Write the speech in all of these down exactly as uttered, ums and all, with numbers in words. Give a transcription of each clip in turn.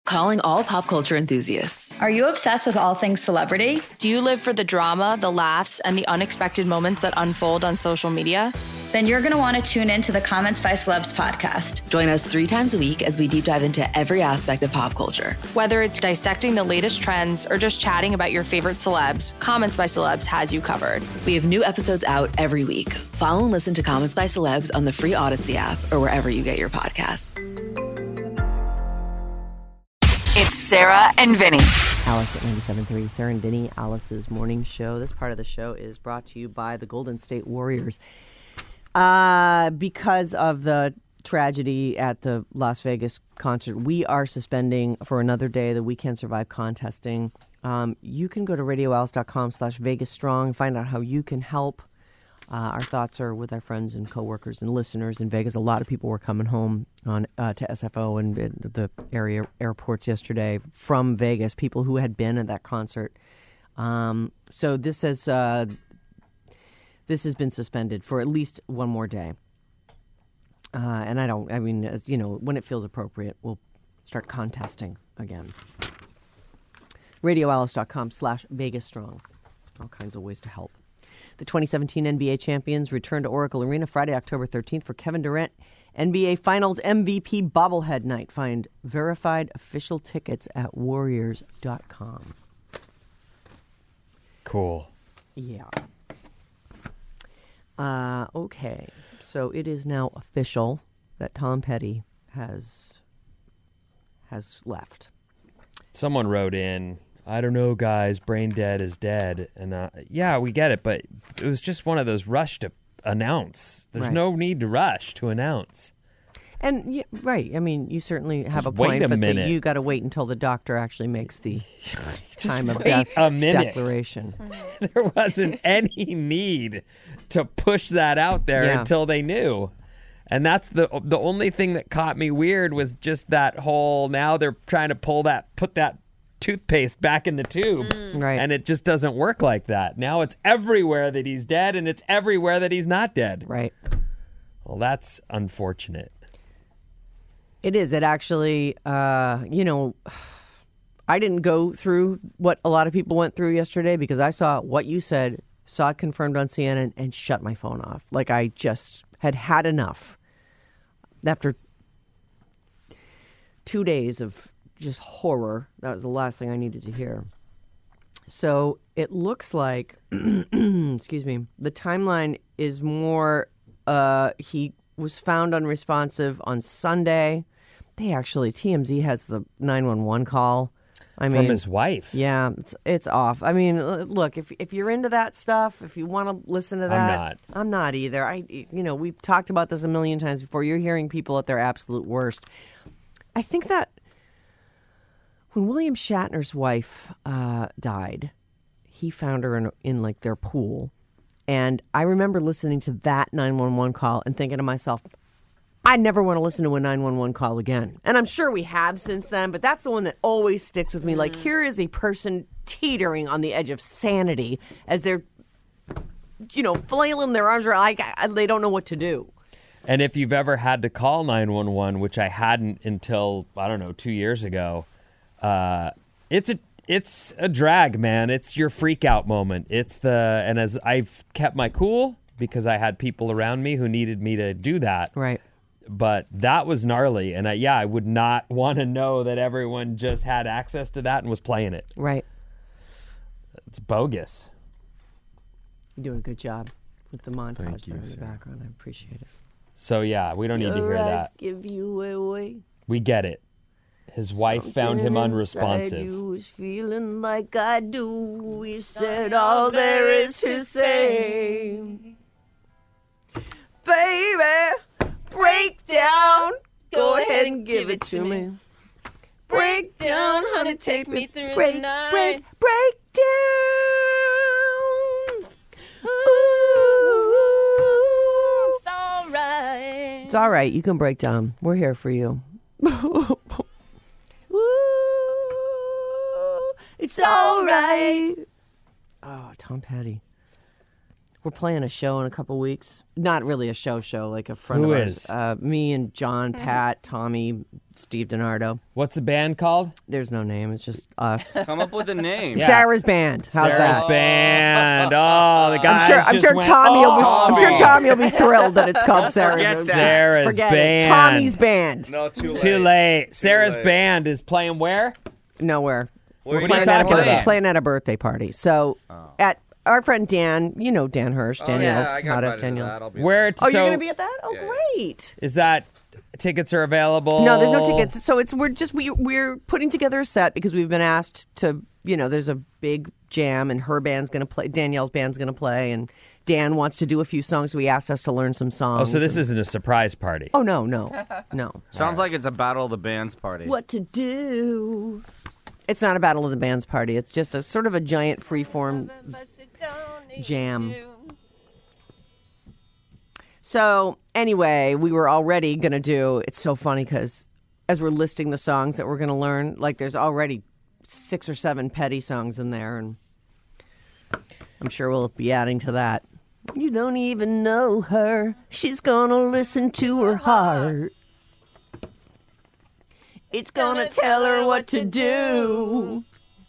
Calling all pop culture enthusiasts. Are you obsessed with all things celebrity? Do you live for the drama, the laughs, and the unexpected moments that unfold on social media? Then you're going to want to tune in to the Comments by Celebs podcast. Join us three times a week as we deep dive into every aspect of pop culture. Whether it's dissecting the latest trends or just chatting about your favorite celebs, Comments by Celebs has you covered. We have new episodes out every week. Follow and listen to Comments by Celebs on the free Odyssey app or wherever you get your podcasts. It's Sarah and Vinny. Alice at ninety-seven point three, Sarah and Vinny, Alice's morning show. This part of the show is brought to you by the Golden State Warriors. Uh, because of the tragedy at the Las Vegas concert, we are suspending for another day the We Can Survive contesting. Um, you can go to radioalice.com slash Vegas Strong and find out how you can help. Uh, our thoughts are with our friends and coworkers and listeners in Vegas. A lot of people were coming home on uh, to S F O and, and the area airports yesterday from Vegas, people who had been at that concert. Um, so this has uh, this has been suspended for at least one more day. Uh, and I don't, I mean, as you know, when it feels appropriate, we'll start contesting again. radioalice.com slash Vegas Strong. All kinds of ways to help. The twenty seventeen N B A champions return to Oracle Arena Friday, October thirteenth for Kevin Durant N B A Finals M V P bobblehead night. Find verified official tickets at warriors dot com. Cool. Yeah. Uh, okay. So it is now official that Tom Petty has has left. Someone wrote in, I don't know, guys, brain dead is dead. And uh, yeah, we get it, but it was just one of those rush to announce. There's Right. no need to rush to announce. And yeah, right, I mean, you certainly have Just a point, wait a but the, minute. you got to wait until the doctor actually makes the time of wait death a minute. declaration. There wasn't any need to push that out there Yeah. until they knew. And that's the the only thing that caught me weird was just that whole, now they're trying to pull that, put that toothpaste back in the tube. Right. And it just doesn't work like that. Now it's everywhere that he's dead, and it's everywhere that he's not dead. Right. Well, that's unfortunate. It is. It actually, uh, you know, I didn't go through what a lot of people went through yesterday because I saw what you said, saw it confirmed on C N N, and shut my phone off. Like I just had had enough after two days of just horror. That was the last thing I needed to hear. So it looks like, excuse me, the timeline is more, uh, he was found unresponsive on Sunday. They actually, T M Z has the nine one one call. I mean, From his wife. Yeah, it's it's off. I mean, l- look, if if you're into that stuff, if you want to listen to that, I'm not. I'm not either. I, you know, we've talked about this a million times before. You're hearing people at their absolute worst. I think that when William Shatner's wife uh, died, he found her in, in like their pool, and I remember listening to that nine one one call and thinking to myself, I never want to listen to a nine one one call again. And I'm sure we have since then, but that's the one that always sticks with me. Like, here is a person teetering on the edge of sanity as they're, you know, flailing their arms around like I- they don't know what to do. And if you've ever had to call nine one one, which I hadn't until, I don't know, two years ago, uh, it's a it's a drag, man. It's your freak out moment. It's the, and as I've kept my cool because I had people around me who needed me to do that. Right. But that was gnarly. And I, yeah, I would not want to know that everyone just had access to that and was playing it. Right. It's bogus. You're doing a good job with the montage Thank you, there in the Sarah. background. I appreciate it. So, yeah, we don't need to Your hear eyes that. give you away. We get it. His wife found him Something unresponsive. inside you is feeling like I do. We said all there is to say. Baby, break down. Go ahead and give it to me. Break down, honey, take me through break, the night. Break, break down. Ooh, It's all right. it's all right. You can break down. We're here for you. Ooh, it's all right. Oh, Tom Petty. We're playing a show in a couple weeks. Not really a show show, like a friend Who of ours. is? Uh, me and John, Pat, Tommy, Steve DiNardo. What's the band called? There's no name. It's just us. Come up with a name. Yeah. Sarah's Band. How's Sarah's that? band. Oh, the guy I'm sure. I'm just sure went, Tommy. oh, will be, I'm sure Tommy. Tommy will be thrilled that it's called Sarah's. Forget that. Sarah's Forget band. it. Tommy's band. No, too late. Too late. Sarah's late. band is playing where? Nowhere. Where We're are you playing guys at, a talking birthday, about? playing at a birthday party. So at our friend Dan, you know Dan Hirsch, Oh, Danielle's, yeah, I got Hot as invited to Danielle's. that. I'll be Where? Oh, so, you're gonna be at that? Oh, Yeah, yeah. great. Is that tickets are available? No, there's no tickets. So it's we're just we we're putting together a set because we've been asked to. You know, there's a big jam, and her band's gonna play. Danielle's band's gonna play, and Dan wants to do a few songs. So he asked us to learn some songs. Oh, so this and- isn't a surprise party. Oh no, no, no. Sounds like it's a Battle of the Bands party. What to do? It's not a Battle of the Bands party. It's just a sort of a giant freeform jam. So anyway, we were already going to do, it's so funny because as we're listing the songs that we're going to learn, like there's already six or seven Petty songs in there, and I'm sure we'll be adding to that. You don't even know her. She's going to listen to her heart. It's gonna tell her what to do.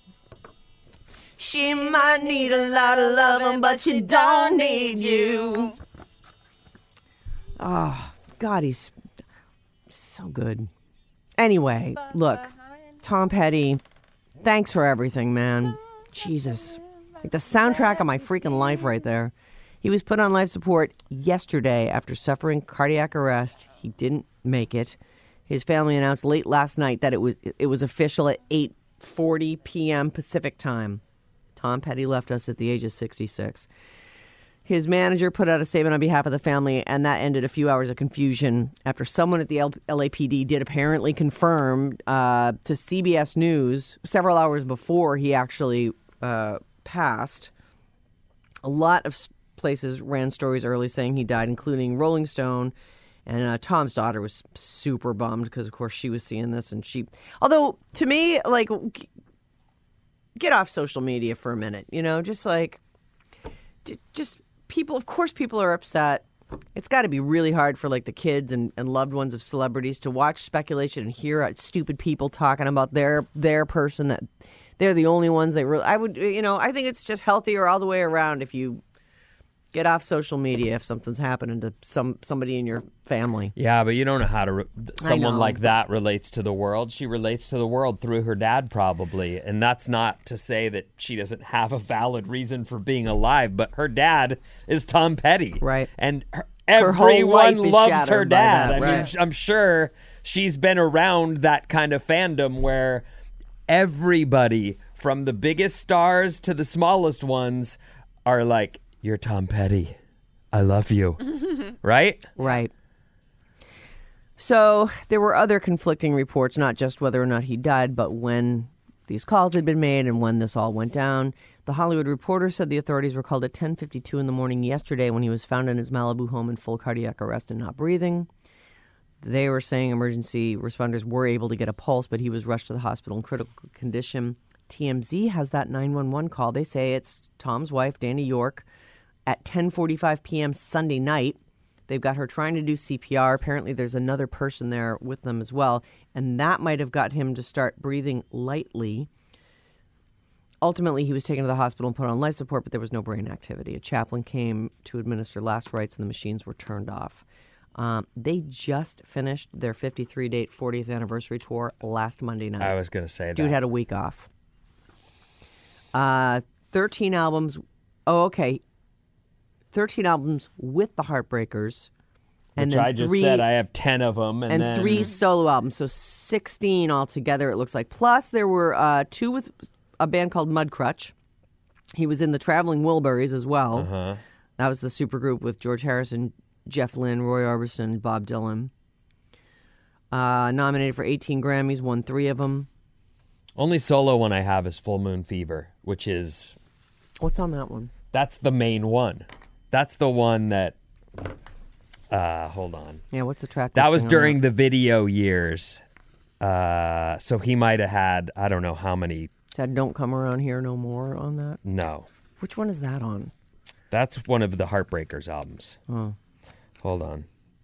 She might need a lot of loving, but she don't need you. Oh, God, he's so good. Anyway, look, Tom Petty, thanks for everything, man. Jesus. Like the soundtrack of my freaking life right there. He was put on life support yesterday after suffering cardiac arrest. He didn't make it. His family announced late last night that it was it was official at eight forty p.m. Pacific time. Tom Petty left us at the age of sixty-six. His manager put out a statement on behalf of the family, and that ended a few hours of confusion after someone at the L- LAPD did apparently confirm uh, to C B S News several hours before he actually uh, passed. A lot of places ran stories early saying he died, including Rolling Stone. And uh, Tom's daughter was super bummed because, of course, she was seeing this. And she, although to me, like, g- get off social media for a minute, you know, just like, j- just people, of course, people are upset. It's got to be really hard for, like, the kids and, and loved ones of celebrities to watch speculation and hear uh, stupid people talking about their their person that they're the only ones they really, I would, you know, I think it's just healthier all the way around if you get off social media if something's happening to some somebody in your family. Yeah, but you don't know how to. Re- someone know. like that relates to the world. She relates to the world through her dad, probably, and that's not to say that she doesn't have a valid reason for being alive. But her dad is Tom Petty, Right. And her, Her whole everyone life is loves her shadowed by dad. that, I mean, right. I'm sure she's been around that kind of fandom where everybody, from the biggest stars to the smallest ones, are like, "You're Tom Petty. I love you." Right? Right. So there were other conflicting reports, not just whether or not he died, but when these calls had been made and when this all went down. The Hollywood Reporter said the authorities were called at ten fifty-two in the morning yesterday when he was found in his Malibu home in full cardiac arrest and not breathing. They were saying emergency responders were able to get a pulse, but he was rushed to the hospital in critical condition. T M Z has that nine one one call. They say it's Tom's wife, Danny York, at ten forty-five p.m. Sunday night. They've got her trying to do C P R. Apparently there's another person there with them as well, and that might have got him to start breathing lightly. Ultimately, he was taken to the hospital and put on life support, but there was no brain activity. A chaplain came to administer last rites, and the machines were turned off. Um, they just finished their fifty-three date fortieth anniversary tour last Monday night. I was going to say that. Dude had a week off. Uh, thirteen albums. Oh, okay. thirteen albums with the Heartbreakers. And Which then I just three, said I have ten of them. And, and then... three solo albums. So sixteen altogether, it looks like. Plus, there were uh, two with a band called Mudcrutch. He was in the Traveling Wilburys as well. Uh-huh. That was the supergroup with George Harrison, Jeff Lynne, Roy Orbison, Bob Dylan. Uh, nominated for eighteen Grammys, won three of them. Only solo one I have is Full Moon Fever, which is... What's on that one? That's the main one. That's the one that... Uh, hold on. Yeah, what's the track? That was listing on during the video years. Uh, so he might have had, I don't know how many... Said Don't Come Around Here No More on that. No. Which one is that on? That's one of the Heartbreakers albums. Oh. Hold on.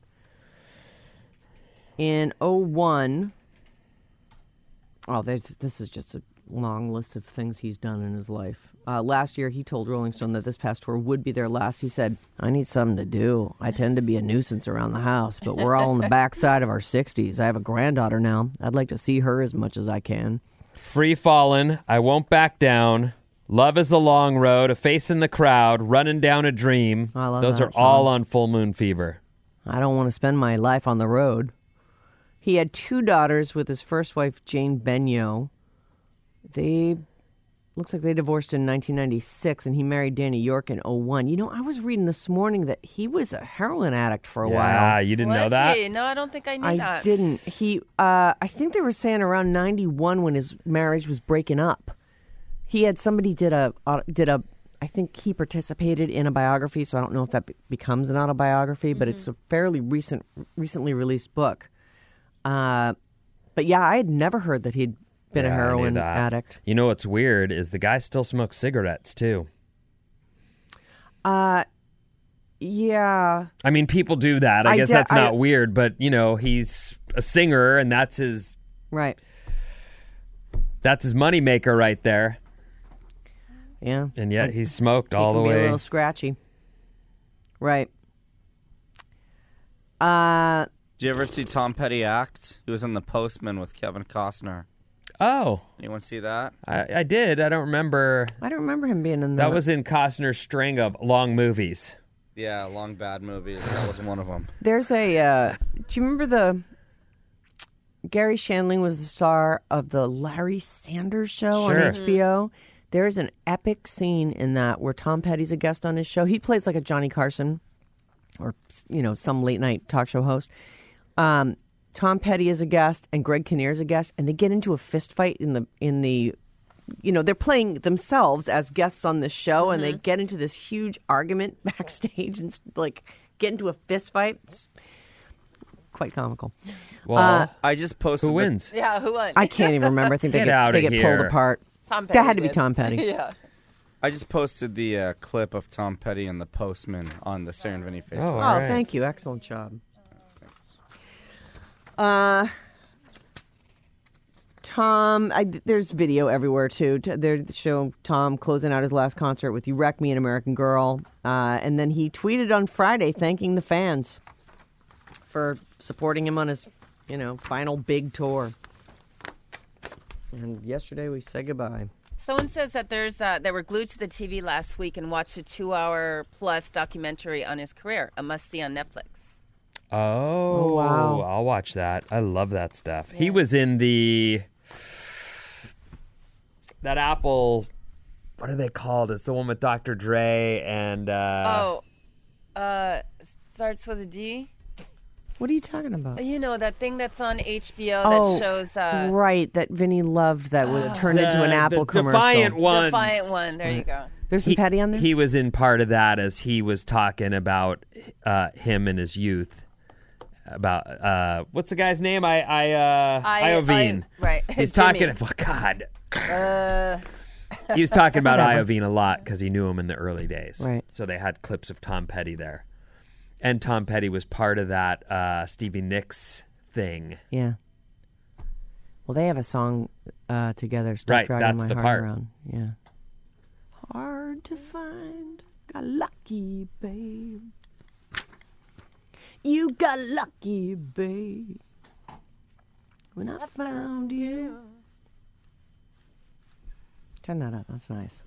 In oh one, oh, there's, this is just a long list of things he's done in his life. Uh, last year, he told Rolling Stone that this past tour would be their last. He said, I need something to do. I tend to be a nuisance around the house, but we're all in the backside of our sixties. I have a granddaughter now. I'd like to see her as much as I can. Free Fallin', I Won't Back Down, Love is a Long Road, A Face in the Crowd, Running Down a Dream. I love Those that are song. all on Full Moon Fever. I don't want to spend my life on the road. He had two daughters with his first wife, Jane Benyo. They, looks like they divorced in nineteen ninety-six, and he married Danny York in oh one. You know, I was reading this morning that he was a heroin addict for a Yeah, while. you didn't Was know that? he? No, I don't think I knew I that. didn't. He, uh, I think they were saying around ninety-one when his marriage was breaking up. He had somebody did a uh, did a. I think he participated in a biography, so I don't know if that be- becomes an autobiography, mm-hmm. but it's a fairly recent, recently released book. Uh, but yeah, I had never heard that he'd been Yeah, a I knew heroin that. addict. You know what's weird is the guy still smokes cigarettes, too. Uh, yeah. I mean, people do that. I, I guess de- that's not I- weird, but, you know, he's a singer, and that's his Right. that's his moneymaker right there. Yeah. And yet he's smoked He all can the be a way. little scratchy. Right. Uh, Did you ever see Tom Petty act? He was in The Postman with Kevin Costner. Oh, Anyone see that? I, I did. I don't remember. I don't remember him being in That the- was in Costner's string of long movies. Yeah, long bad movies. That was one of them. There's a. Uh, do you remember the? Gary Shandling was the star of the Larry Sanders Show Sure. on H B O. There's an epic scene in that where Tom Petty's a guest on his show. He plays like a Johnny Carson, or you know, some late night talk show host. Um, Tom Petty is a guest, and Greg Kinnear's a guest, and they get into a fist fight in the in the. You know, they're playing themselves as guests on the show, and they get into this huge argument backstage and like get into a fist fight. It's quite comical. Well, Uh, I just posted. who the- wins? Yeah, who won? I can't even remember. I think they Get get, outta they get pulled here. apart. Tom Petty That had to be did. Tom Petty. Yeah. I just posted the uh, clip of Tom Petty and The Postman on the Sarah and Vinny Facebook. Oh, Oh, all right. thank you. Excellent job. Uh, Tom, I, there's video everywhere too. T- They show Tom closing out his last concert with "You Wreck Me" and "American Girl," uh, and then he tweeted on Friday thanking the fans for supporting him on his, you know, final big tour. And yesterday we said goodbye. Someone says that there's uh, they were glued to the T V last week and watched a two-hour plus documentary on his career, a must-see on Netflix. Oh, wow. I'll watch that. I love that stuff. He was in the that Apple. What are they called? It's the one with Doctor Dre and. Uh, oh, uh, starts with a D. What are you talking about? You know that thing that's on H B O Oh, that shows uh, right, that Vinny loved that was turned into an the- Apple the commercial. Defiant Ones. Defiant One. There you go. There's some He- Petty on there? He was in part of that as he was talking about uh, him and his youth. About uh, what's the guy's name? I I uh, I- Iovine. I- right. He's Jimmy. talking. Oh, God. Uh, He was talking about Whatever. Iovine a lot because he knew him in the early days. Right. So they had clips of Tom Petty there, and Tom Petty was part of that uh, Stevie Nicks thing. Yeah. Well, they have a song uh, together, Stop Right, Dragging that's My the Heart part. Around. Yeah. Hard to find, got lucky, babe. You got lucky, babe. When I found you. Turn that up, that's nice.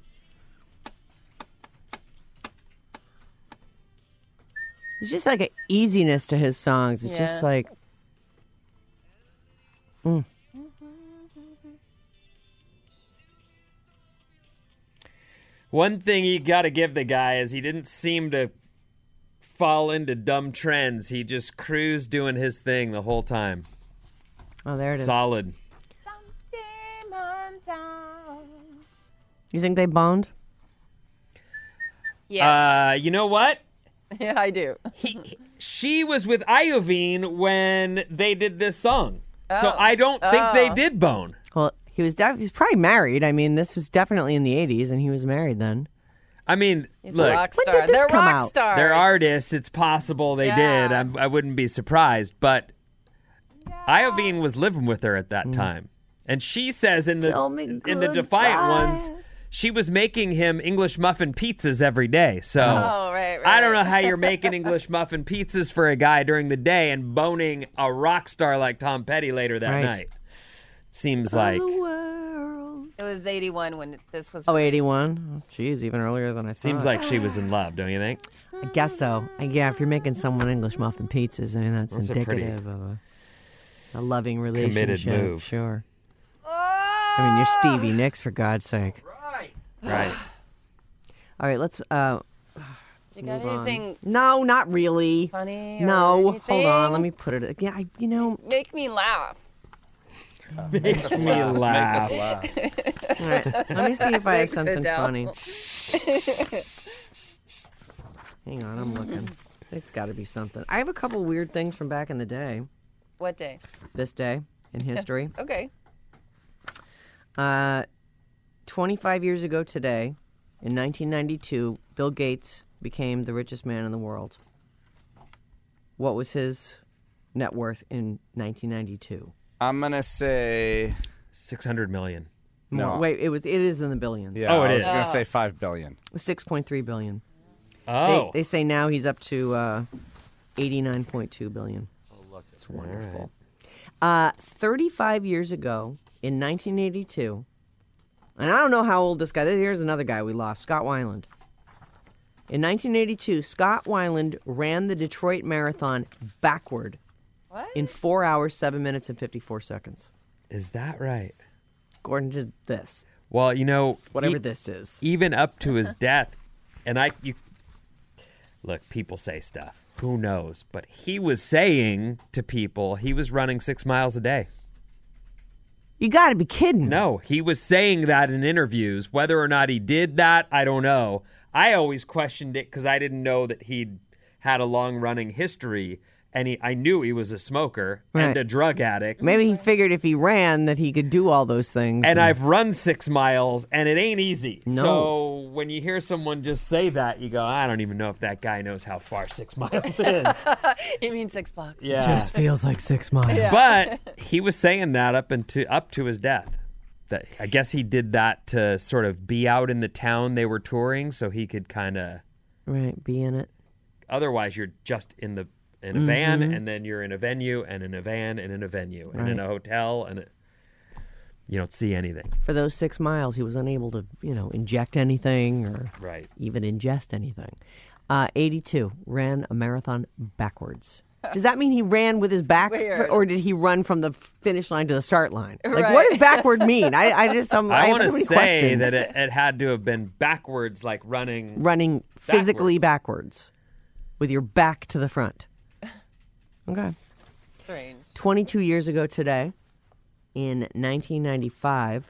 It's just like an easiness to his songs. It's Yeah. just like, mm. One thing you got to give the guy is he didn't seem to fall into dumb trends. He just cruised doing his thing the whole time. Oh, there it is. Solid. You think they boned? yes. Uh, you know what? yeah, I do. He, she was with Iovine when they did this song. So Oh. I don't think they Oh. did bone. Well, he was def- he was probably married. I mean, this was definitely in the eighties, and he was married then. I mean, He's look, a rock When star. did this They're come rock out? stars. they're artists. It's possible they Yeah. did. I'm, I wouldn't be surprised. But Iovine was living with her at that time. And she says in the Tell me in the Defiant goodbye. ones, she was making him English muffin pizzas every day. So Oh, right, right. I don't know how you're making English muffin pizzas for a guy during the day and boning a rock star like Tom Petty later that Right. night. Seems like The world. It was eighty-one when this was. Oh, eighty-one. Jeez, even earlier than I thought. seems like she was in love, don't you think? I guess so. Uh, Yeah, if you're making someone English muffin pizzas, I mean, that's, That's a pretty indicative of a, a loving relationship. move. Sure. I mean, you're Stevie Nicks, for God's sake. Right. All right, let's uh, You got move on. anything No, not really. funny? Or No, hold anything? on. Let me put it. Yeah, I, you know. Make me laugh. Makes me laugh. Make us laugh. All right, let me see if I have Thanks, something Adele. funny. Hang on, I'm looking. It's got to be something. I have a couple weird things from back in the day. What day? This day in history. Okay. Uh, twenty-five years ago today, in nineteen ninety-two, Bill Gates became the richest man in the world. What was his net worth in nineteen ninety-two? I'm gonna say Six hundred million. More. No. Wait, it was. It is in the billions. yeah. Oh, it I was is. gonna Oh. say five billion. six point three billion. Oh. They, they say now he's up to uh, eighty-nine point two billion. Oh, look, It's wonderful. Uh, thirty-five years ago, in nineteen eighty-two, and I don't know how old this guy. Here's another guy we lost, Scott Weiland. In nineteen eighty-two, Scott Weiland ran the Detroit Marathon backward What? in four hours, seven minutes, and fifty-four seconds. Is that right? According to this, Well, you know, whatever e- this is. even up to his death, and I, you look, people say stuff. Who knows? But he was saying to people he was running six miles a day. You got to be kidding. No, he was saying that in interviews. Whether or not he did that, I don't know. I always questioned it because I didn't know that he'd had a long running history, and he, I knew he was a smoker and Right. a drug addict. Maybe he figured if he ran that he could do all those things. And I've run six miles, and it ain't easy. No. So when you hear someone just say that, you go, I don't even know if that guy knows how far six miles is. You mean six bucks? Yeah. just feels like six miles. But he was saying that up into up to his death. That I guess he did that to sort of be out in the town they were touring, so he could kind of. Right, be in it. Otherwise, you're just in the in a van, and then you're in a venue, and in a van, and in a venue, and in Right. a hotel, and it, you don't see anything. For those six miles, he was unable to, you know, inject anything or Right. even ingest anything. Uh, eighty-two, ran a marathon backwards. Does that mean he ran with his back, Weird. or did he run from the finish line to the start line? Like, Right. what does backward mean? I, I just, um, I, I, have want so to many say questions. that it, it had to have been backwards, like running. Running physically Backwards. backwards with your back to the front. Okay. Strange. twenty-two years ago today, in nineteen ninety-five,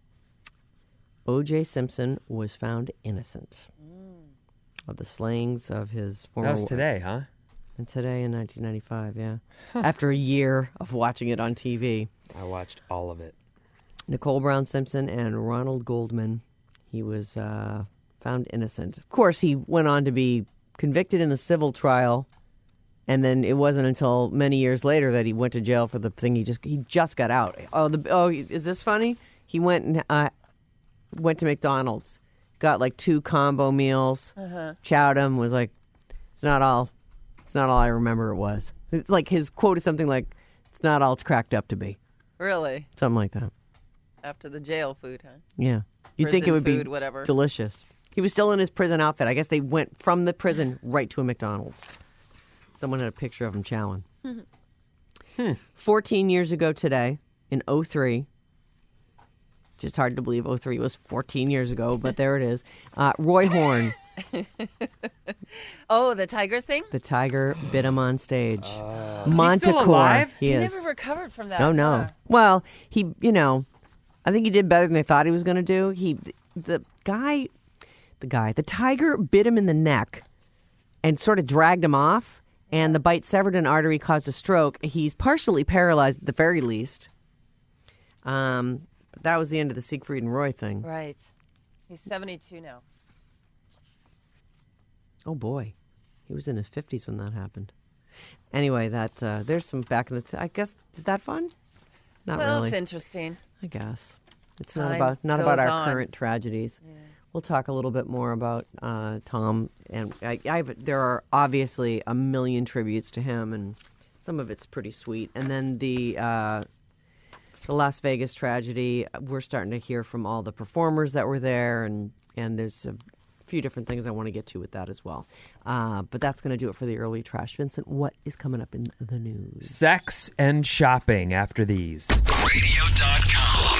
O J Simpson was found innocent of the slayings of his former That was wife. today, huh? And today in nineteen ninety-five, yeah. After a year of watching it on T V. I watched all of it. Nicole Brown Simpson and Ronald Goldman, he was uh, found innocent. Of course, he went on to be convicted in the civil trial, and then it wasn't until many years later that he went to jail for the thing he just he just got out. Oh, the oh, is this funny? He went and uh, went to McDonald's, got like two combo meals, chowed him, was like, it's not all, it's not all I remember it was. It's like his quote is something like, it's not all it's cracked up to be, Really? something like that. After the jail food, huh? Yeah. You'd think it Prison would food, be whatever. delicious. He was still in his prison outfit. I guess they went from the prison right to a McDonald's. Someone had a picture of him chowing. Hmm. fourteen years ago today, in oh three, just hard to believe oh three was fourteen years ago, but there it is. Uh, Roy Horn, Oh, the tiger thing? the tiger, bit him on stage. Is he still Montecore. alive? He, He is. never recovered from that. No, no. huh? Well, he, you know, I think he did better than they thought he was going to do. He, the guy, the guy, the tiger bit him in the neck and sort of dragged him off, and the bite severed an artery, caused a stroke. He's partially paralyzed at the very least. Um, but that was the end of the Siegfried and Roy thing. Right. He's seventy-two now. Oh, boy. He was in his fifties when that happened. Anyway, that uh, there's some back in the... T- I guess, is that fun? Not well, really. it's interesting. I guess. It's not Time about not about goes our on. current tragedies. Yeah. We'll talk a little bit more about uh, Tom. And I, I, there are obviously a million tributes to him, and some of it's pretty sweet. And then the... Uh, The Las Vegas tragedy, we're starting to hear from all the performers that were there, and, and there's a few different things I want to get to with that as well. Uh, but that's going to do it for the early trash. Vincent, what is coming up in the news? Sex and shopping after these. Radio dot com.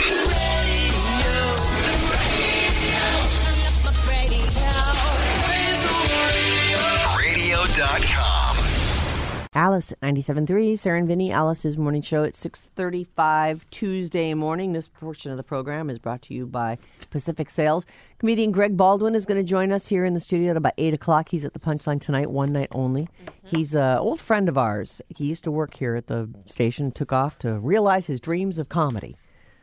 Radio dot com. Alice at ninety-seven point three, Sarah and Vinny, Alice's morning show at six thirty-five Tuesday morning. This portion of the program is brought to you by Pacific Sales. Comedian Greg Baldwin is going to join us here in the studio at about eight o'clock. He's at the Punchline tonight, one night only. Mm-hmm. He's an old friend of ours. He used to work here at the station, took off to realize his dreams of comedy.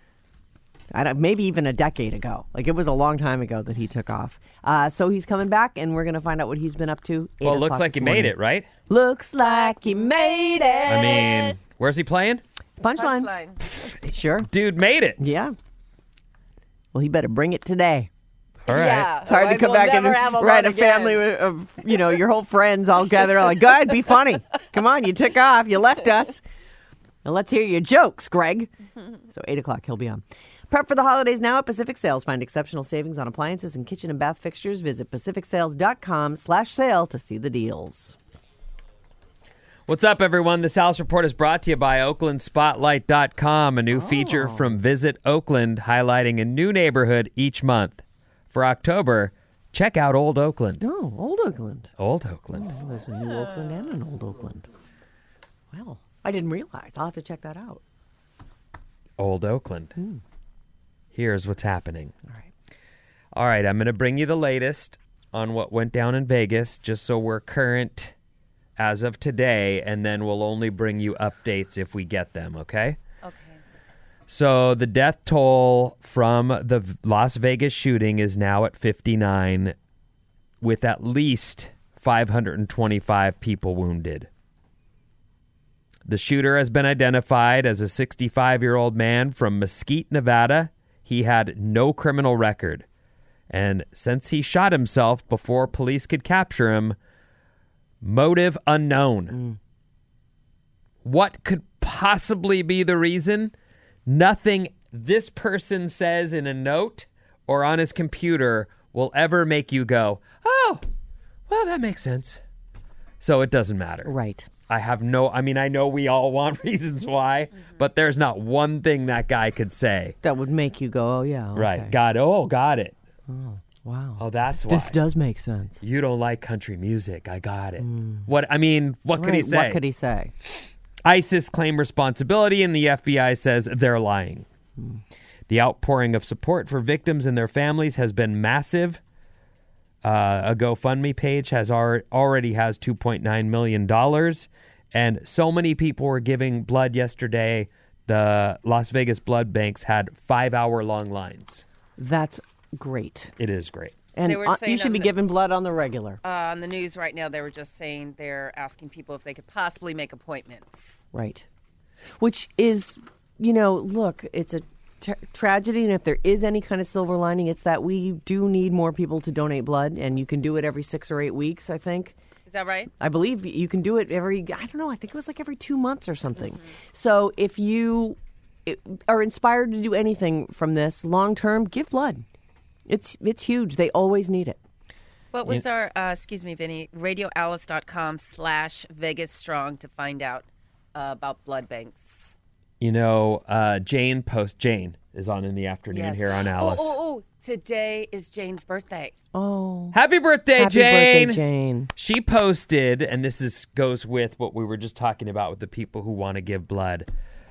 I don't, maybe even a decade ago. Like, it was a long time ago that he took off. Uh, so he's coming back, and we're going to find out what he's been up to. Well, it looks like he made it, right? Looks like he made it. I mean, where's he playing? Punchline. Punchline. Sure. Dude made it. Yeah. Well, he better bring it today. All right. Yeah. It's hard to Otherwise come we'll back and never have him write on a family again. of, you know, your whole friends all gather. Like, go ahead, be funny. Come on, you took off. You left us. Now let's hear your jokes, Greg. So eight o'clock, he'll be on. Prep for the holidays now at Pacific Sales. Find exceptional savings on appliances and kitchen and bath fixtures. Visit pacific sales dot com slash sale to see the deals. What's up, everyone? This House Report is brought to you by Oakland Spotlight dot com, a new oh. feature from Visit Oakland highlighting a new neighborhood each month. For October, check out Old Oakland. Oh, Old Oakland. Old Oakland. Oh, there's a new Oakland and an Old Oakland. Well, I didn't realize. I'll have to check that out. Old Oakland. Mm. Here's what's happening. All right. All right, I'm going to bring you the latest on what went down in Vegas, just so we're current as of today, and then we'll only bring you updates if we get them, okay? Okay. So the death toll from the Las Vegas shooting is now at fifty-nine, with at least five hundred twenty-five people wounded. The shooter has been identified as a sixty-five-year-old man from Mesquite, Nevada. He had no criminal record. And since he shot himself before police could capture him, motive unknown. Mm. What could possibly be the reason? Nothing this person says in a note or on his computer will ever make you go, oh, well, that makes sense. So it doesn't matter. Right. I have no, I mean, I know we all want reasons why, mm-hmm. but there's not one thing that guy could say that would make you go, oh, yeah. Okay. Right. Got, oh, got it. Oh, wow. Oh, that's why. This does make sense. You don't like country music. I got it. Mm. What, I mean, what right. could he say? What could he say? ISIS claimed responsibility, and the F B I says they're lying. Mm. The outpouring of support for victims and their families has been massive. Uh, a GoFundMe page has ar- already has two point nine million dollars, and so many people were giving blood yesterday. The Las Vegas blood banks had five-hour-long lines. That's great. It is great. And They were uh, saying you should on be the- giving blood on the regular. Uh, on the news right now, they were just saying they're asking people if they could possibly make appointments. Right. Which is, you know, look, it's a Tra- tragedy, and if there is any kind of silver lining, it's that we do need more people to donate blood, and you can do it every six or eight weeks, I think. Is that right? I believe you can do it every, I don't know, I think it was like every two months or something. Mm-hmm. So if you are inspired to do anything from this long term, give blood. It's it's huge. They always need it. What was yeah. our, uh, excuse me, Vinny, radio alice dot com slash Vegas Strong to find out uh, about blood banks. You know, uh, Jane Post, Jane is on in the afternoon yes. here on Alice. Oh, oh, oh, today is Jane's birthday. Oh. Happy birthday, Happy Jane. birthday, Jane. She posted, and this is goes with what we were just talking about with the people who want to give blood.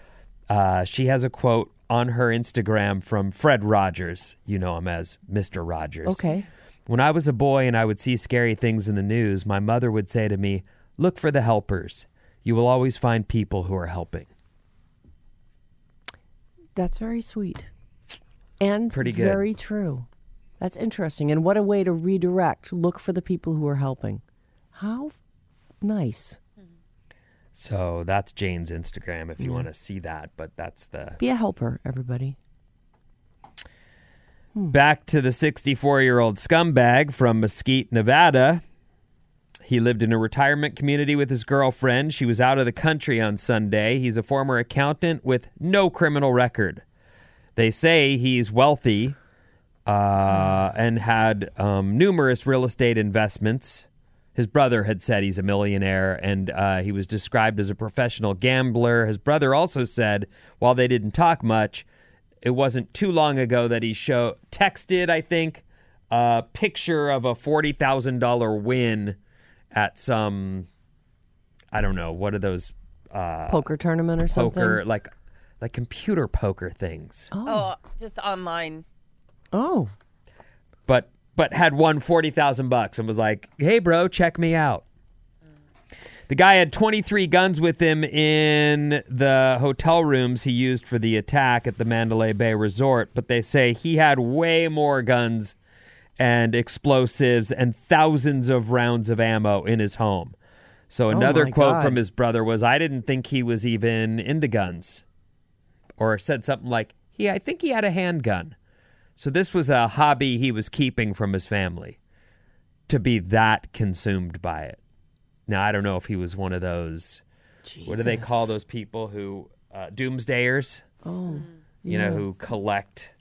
Uh, she has a quote on her Instagram from Fred Rogers. You know him as Mister Rogers. Okay. When I was a boy and I would see scary things in the news, my mother would say to me, look for the helpers. You will always find people who are helping. That's very sweet. And pretty good. Very true. That's interesting. And what a way to redirect. Look for the people who are helping. How nice. So that's Jane's Instagram if you mm. want to see that. But that's the... Be a helper, everybody. Hmm. Back to the sixty-four-year-old scumbag from Mesquite, Nevada. He lived in a retirement community with his girlfriend. She was out of the country on Sunday. He's a former accountant with no criminal record. They say he's wealthy uh, and had um, numerous real estate investments. His brother had said he's a millionaire, and uh, he was described as a professional gambler. His brother also said, while they didn't talk much, it wasn't too long ago that he show texted, I think, a picture of a forty thousand dollars win at some, I don't know, what are those? Uh, poker tournament or something? Poker, like like computer poker things. Oh, oh just online. Oh. But but had won forty thousand bucks and was like, hey, bro, check me out. Mm. The guy had twenty-three guns with him in the hotel rooms he used for the attack at the Mandalay Bay Resort, but they say he had way more guns and explosives and thousands of rounds of ammo in his home. So another oh quote God. from his brother was, I didn't think he was even into guns. Or said something like, yeah, I think he had a handgun. So this was a hobby he was keeping from his family, to be that consumed by it. Now, I don't know if he was one of those, Jesus. What do they call those people who, uh, doomsdayers? Oh, You yeah. know, who collect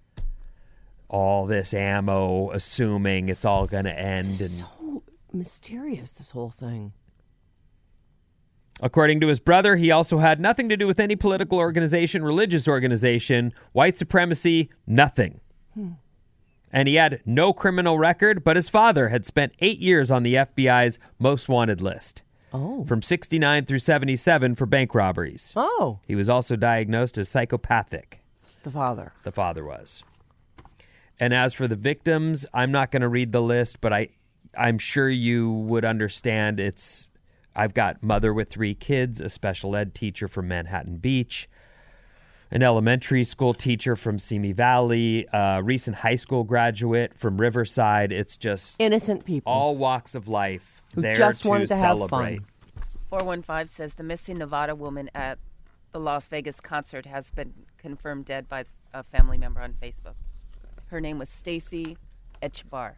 all this ammo, assuming it's all going to end. This is and so mysterious, this whole thing. According to his brother, he also had nothing to do with any political organization, religious organization, white supremacy, nothing. Hmm. And he had no criminal record, but his father had spent eight years on the F B I's most wanted list. Oh. From sixty-nine through seventy-seven for bank robberies. Oh. He was also diagnosed as psychopathic. The father. The father was. And as for the victims, I'm not going to read the list, but I, I'm sure you would understand it's, I've got mother with three kids, a special ed teacher from Manhattan Beach, an elementary school teacher from Simi Valley, a recent high school graduate from Riverside. It's just innocent people. All walks of life who there just to wanted to celebrate. have fun. four one five says the missing Nevada woman at the Las Vegas concert has been confirmed dead by a family member on Facebook. Her name was Stacy Etchbar.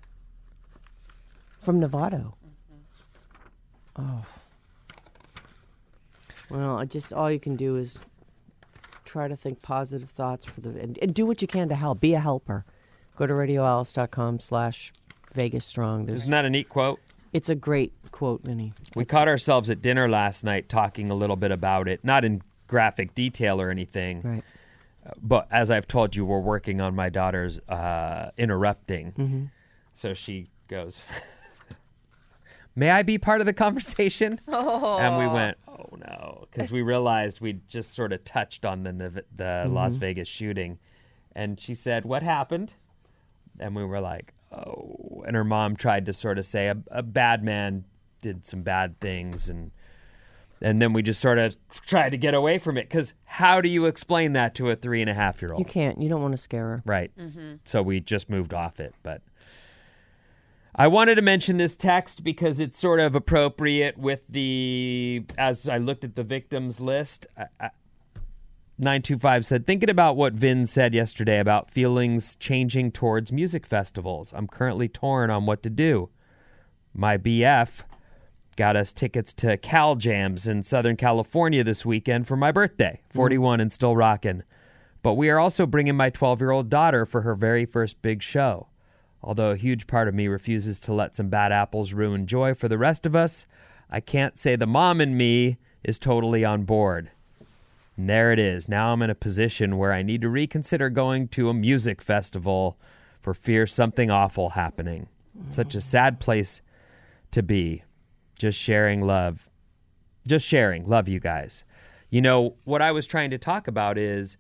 From Nevada. Mm-hmm. Oh. Well, I just all you can do is try to think positive thoughts for the and, and do what you can to help. Be a helper. Go to radio alice dot com slash Vegas Strong. There's, Isn't that a neat quote? It's a great quote, Vinny. We caught ourselves at dinner last night talking a little bit about it, not in graphic detail or anything. Right. But as I've told you, we're working on my daughter's uh, interrupting. Mm-hmm. So she goes, may I be part of the conversation? Oh. And we went, oh no, because we realized we just sort of touched on the the Mm-hmm. Las Vegas shooting. And she said, what happened? And we were like, oh. And her mom tried to sort of say a, a bad man did some bad things. And And then we just sort of tried to get away from it, because how do you explain that to a three and a half year old? You can't. You don't want to scare her. Right. Mm-hmm. So we just moved off it. But I wanted to mention this text because it's sort of appropriate with the, as I looked at the victims list, I, I, nine two five said, thinking about what Vin said yesterday about feelings changing towards music festivals. I'm currently torn on what to do. My B F got us tickets to Cal Jams in Southern California this weekend for my birthday, forty-one mm. and still rocking. But we are also bringing my twelve-year-old daughter for her very first big show. Although a huge part of me refuses to let some bad apples ruin joy for the rest of us, I can't say the mom in me is totally on board. And there it is. Now I'm in a position where I need to reconsider going to a music festival for fear something awful happening. Mm. Such a sad place to be. Just sharing love. Just sharing. Love you guys. You know, what I was trying to talk about is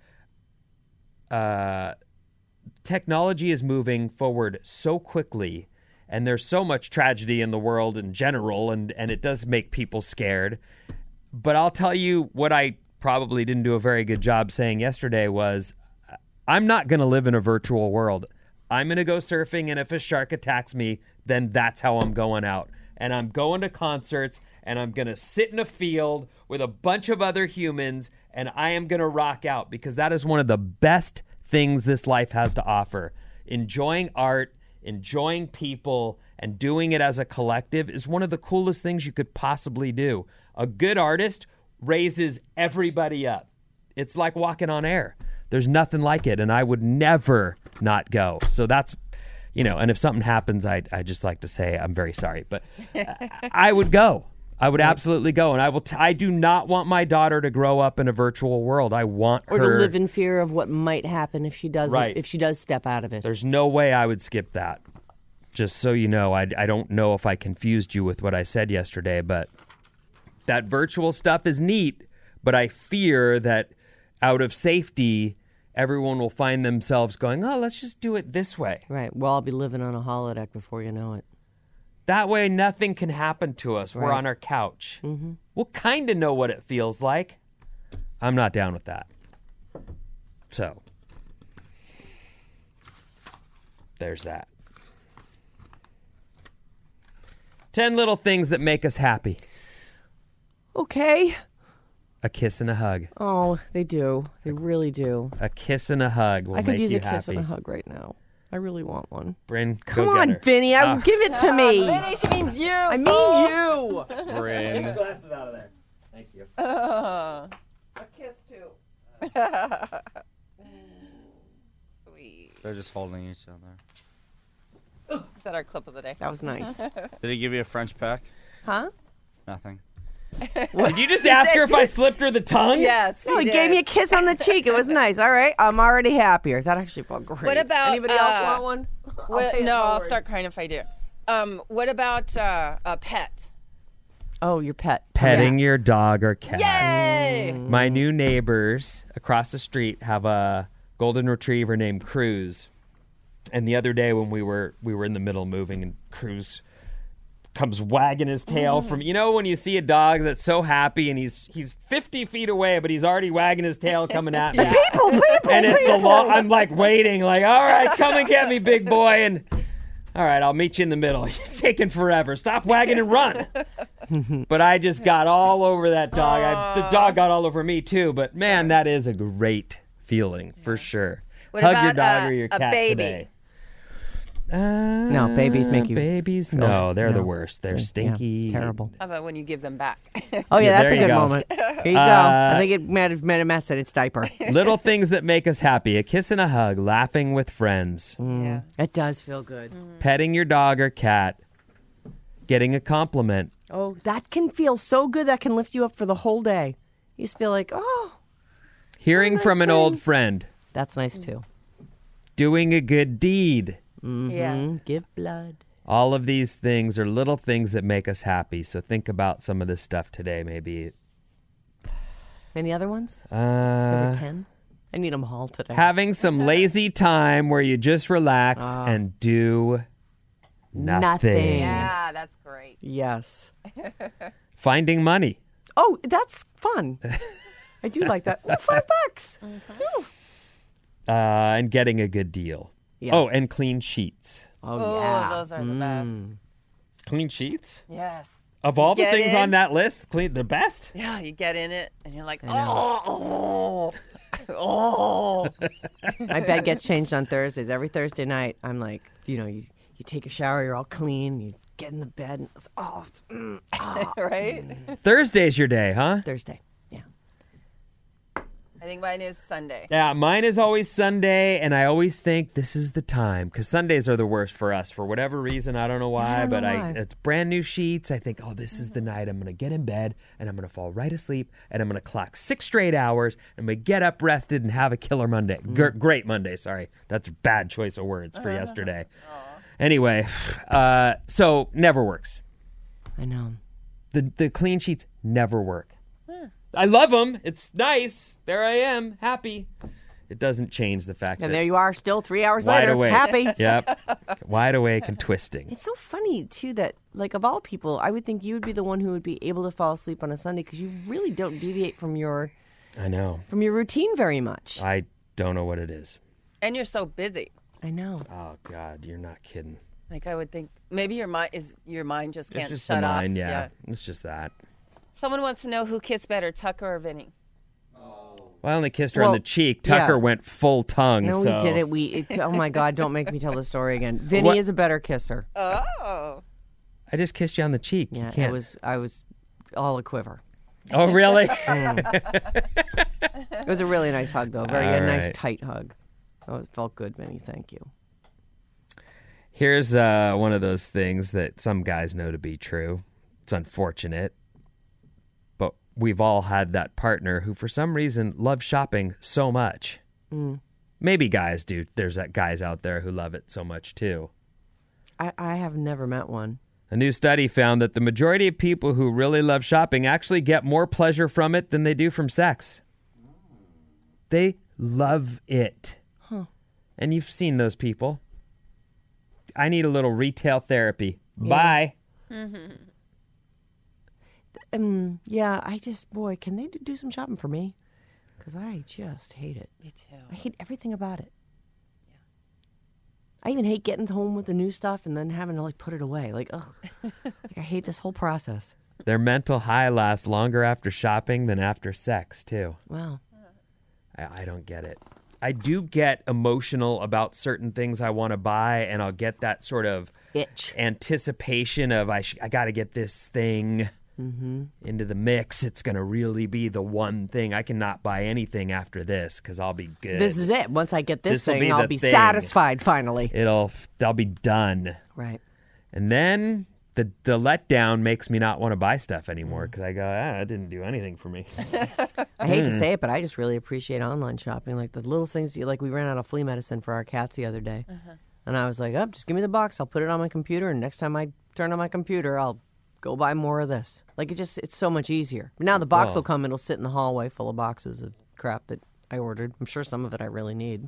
uh, technology is moving forward so quickly, and there's so much tragedy in the world in general, and, and it does make people scared. But I'll tell you what I probably didn't do a very good job saying yesterday was, I'm not going to live in a virtual world. I'm going to go surfing, and if a shark attacks me, then that's how I'm going out. And I'm going to concerts, and I'm going to sit in a field with a bunch of other humans, and I am going to rock out, because that is one of the best things this life has to offer. Enjoying art, enjoying people, and doing it as a collective is one of the coolest things you could possibly do. A good artist raises everybody up. It's like walking on air. There's nothing like it, and I would never not go. So that's, you know, and if something happens, I I just like to say I'm very sorry, but I would go. I would absolutely go, and I will. T- I do not want my daughter to grow up in a virtual world. I want Or her to live in fear of what might happen if she does Right. if she does step out of it. There's no way I would skip that. Just so you know, I, I don't know if I confused you with what I said yesterday, but that virtual stuff is neat, but I fear that out of safety, everyone will find themselves going, oh, let's just do it this way. Right. We'll all be living on a holodeck before you know it. That way, nothing can happen to us. We're Right. on our couch. Mm-hmm. We'll kind of know what it feels like. I'm not down with that. So, there's that. Ten little things that make us happy. Okay. A kiss and a hug. Oh, they do. They really do. A kiss and a hug will I could make use you a kiss happy. and a hug right now. I really want one. Bryn, Come go get on, her. Vinny. I Ah. give it to me. Vinny, she means you. I mean fool. you. Bryn. Glasses out of there. Thank you. Uh, A kiss too. sweet. They're just holding each other. Is that our clip of the day? That was nice. Did he give you a French peck? Huh? Nothing. Did you just ask her if I slipped her the tongue? Yes. No, he gave me a kiss on the cheek. It was nice. All right. I'm already happier. That actually felt great. What about, Anybody else uh, want one? What, pay it no, I'll forward. start crying if I do. Um, what about uh, a pet? Oh, your pet. Petting your dog or cat. Yay! My new neighbors across the street have a golden retriever named Cruz. And the other day when we were we were in the middle of moving, and Cruz comes wagging his tail from, you know, when you see a dog that's so happy and he's he's fifty feet away, but he's already wagging his tail coming at me. People, people, And it's the people. long, I'm like waiting, like, all right, come and get me, big boy. And all right, I'll meet you in the middle. You're taking forever. Stop wagging and run. But I just got all over that dog. I, the dog got all over me too. But man, that is a great feeling for sure. What Hug about, your dog uh, or your a cat baby? today. Uh, No, babies make you- Babies? No, they're the No. worst. They're Yeah, stinky. terrible. How about when you give them back? Oh, yeah, Yeah, that's there a you good go. moment. Here you go. Uh, I think it might have made a mess in its diaper. Little things that make us happy. A kiss and a hug. Laughing with friends. Yeah. It does feel good. Petting your dog or cat. Getting a compliment. Oh, that can feel so good. That can lift you up for the whole day. You just feel like, oh, Hearing nice from an thing. old friend. that's nice too. Doing a good deed. Yeah. Mm, give blood. All of these things are little things that make us happy. So think about some of this stuff today, maybe. Any other ones? Uh, There were ten. I need them all today. having some lazy time where you just relax Ah. and do nothing. Nothing. Yeah, that's great. Yes. Finding money. Oh, that's fun. I do like that. Ooh, five bucks. Ooh. Uh, and getting a good deal. Yeah. Oh, and clean sheets. Oh, Oh, yeah. those are the best. Clean sheets? Yes. Of all the Get things in. on that list, clean the best? Yeah, you get in it and you're like, know. oh, oh, oh. My bed gets changed on Thursdays. Every Thursday night, I'm like, you know, you, you take a shower, you're all clean, you get in the bed, and it's, oh, it's, mm, ah. Right? Thursday's your day, huh? Thursday. Yeah. I think mine is Sunday. Yeah, mine is always Sunday, and I always think this is the time because Sundays are the worst for us for whatever reason. I don't know why, I don't but know I why. it's brand new sheets. I think, oh, this is the night I'm going to get in bed and I'm going to fall right asleep and I'm going to clock six straight hours and I'm going to get up rested and have a killer Monday. G- great Monday, sorry. That's a bad choice of words for yesterday. Anyway, uh, so never works. I know. The the clean sheets never work. I love them. It's nice. There I am, happy. It doesn't change the fact And that there you are, still three hours wide later, awake. happy. Yep, wide awake and twisting. It's so funny, too, that, like, of all people, I would think you would be the one who would be able to fall asleep on a Sunday because you really don't deviate from your I know. from your routine very much. I don't know what it is. And you're so busy. I know. Oh God, you're not kidding. Like I would think maybe your mind is your mind just can't It's just shut the off. mind, yeah. It's just that. Someone wants to know who kissed better, Tucker or Vinny. Well, I only kissed her Well, on the cheek. Tucker yeah. went full tongue. No, so. we did it. We. It, oh my God! Don't make me tell the story again. Vinny What? is a better kisser. Oh. I just kissed you on the cheek. Yeah, you can't. it was. I was all a quiver. Oh, really? It was a really nice hug, though. Very All a nice right. tight hug. Oh, it felt good, Vinny. Thank you. Here's uh, one of those things that some guys know to be true. It's unfortunate, but we've all had that partner who, for some reason, loves shopping so much. Mm. Maybe guys do. There's that guys out there who love it so much too. I, I have never met one. A new study found that the majority of people who really love shopping actually get more pleasure from it than they do from sex. They love it. Huh. And you've seen those people. I need a little retail therapy. Bye. Mm-hmm. Um, yeah, I just, boy, can they do some shopping for me? Because I just hate it. Me too. I hate everything about it. Yeah. I even hate getting home with the new stuff and then having to, like, put it away. Like, ugh. Like, I hate this whole process. Their mental high lasts longer after shopping than after sex, too. Wow. I, I don't get it. I do get emotional about certain things I want to buy, and I'll get that sort of itch, anticipation of I sh- I got to get this thing mm-hmm. into the mix. It's going to really be the one thing. I cannot buy anything after this because I'll be good. This is it. Once I get this This'll thing, be I'll the be thing. satisfied finally. It'll I'll be done. Right. And then the the letdown makes me not want to buy stuff anymore because I go, ah, that didn't do anything for me. I hate Mm. to say it, but I just really appreciate online shopping. Like the little things, you like we ran out of flea medicine for our cats the other day. Uh-huh. And I was like, oh, just give me the box. I'll put it on my computer. And next time I turn on my computer, I'll go buy more of this. Like it just, it's so much easier. Now the box Well- will come. It'll sit in the hallway full of boxes of crap that I ordered. I'm sure some of it I really need.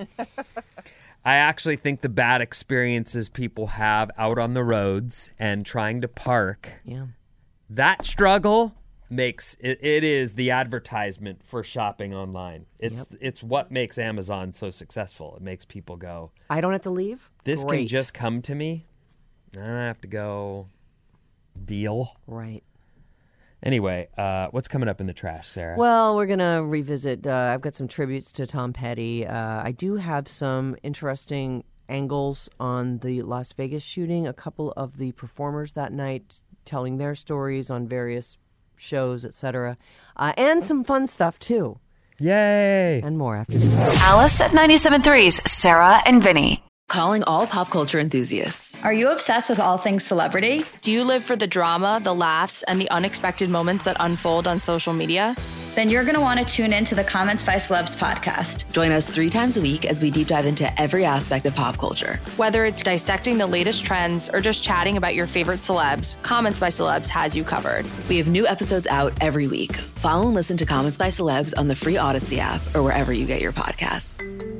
I actually think the bad experiences people have out on the roads and trying to park, yeah, that struggle makes it, it is the advertisement for shopping online. It's Yep. it's what makes Amazon so successful. It makes people go, I don't have to leave. this Great. can just come to me. I don't have to go deal. Right. Anyway, uh, what's coming up in the trash, Sarah? Well, we're going to revisit. Uh, I've got some tributes to Tom Petty. Uh, I do have some interesting angles on the Las Vegas shooting. A couple of the performers that night telling their stories on various shows, et cetera. Uh, and some fun stuff, too. Yay! And more after this. Alice at ninety-seven point three's Sarah and Vinny. Calling all pop culture enthusiasts. Are you obsessed with all things celebrity? Do you live for the drama, the laughs, and the unexpected moments that unfold on social media? Then you're going to want to tune in to the Comments by Celebs podcast. Join us three times a week as we deep dive into every aspect of pop culture. Whether it's dissecting the latest trends or just chatting about your favorite celebs, Comments by Celebs has you covered. We have new episodes out every week. Follow and listen to Comments by Celebs on the free Odyssey app or wherever you get your podcasts.